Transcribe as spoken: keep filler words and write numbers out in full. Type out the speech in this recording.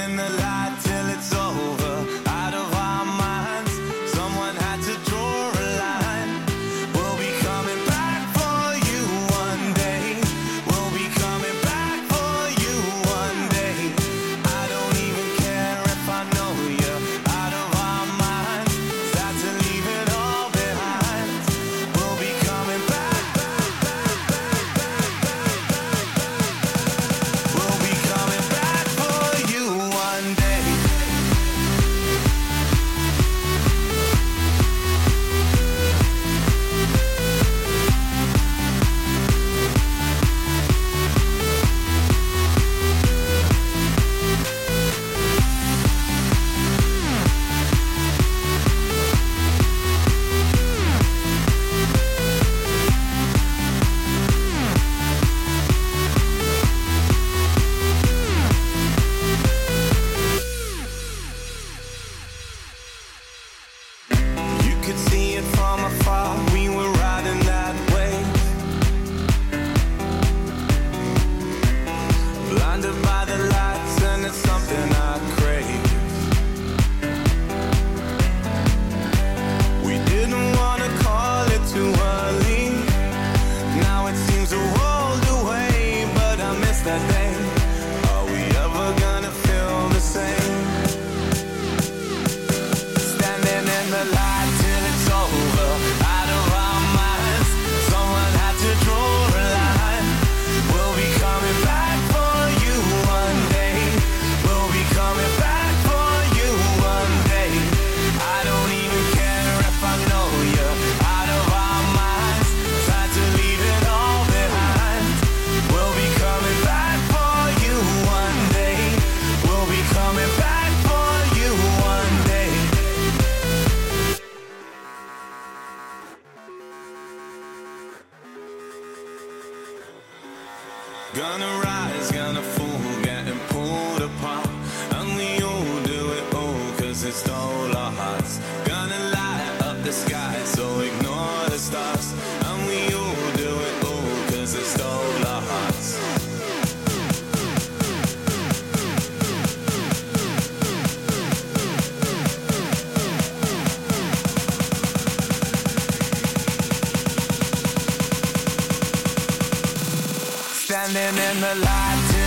in the light till it's over, out of our minds. Someone had to draw a line. We'll be coming back for you one day. We'll be coming back for you one day. I don't even care if I know you're out of our minds. Sad to leave it all behind. We'll be coming back, back, back, back, back, back, back. We'll be coming back for you one day. You could see it from afar, we were riding that way. Blinded by the lights and it's something I crave. We didn't wanna call it too early. Now it seems a world away, but I miss that day. Are we ever gonna feel the same? Standing in the light till it's over, out of our minds. Someone had to draw a line. We'll be coming back for you one day. We'll be coming back for you one day. I don't even care if I know you're out of our minds. Tried to leave it all behind. We'll be coming back for you one day. We'll be coming back for you one day. Gonna rise, gonna fall, getting pulled apart. And we all do it all, cause it stole our hearts. Gonna light up the sky, so ignore the stars. And we all do it all, cause it stole our hearts. Standing in the light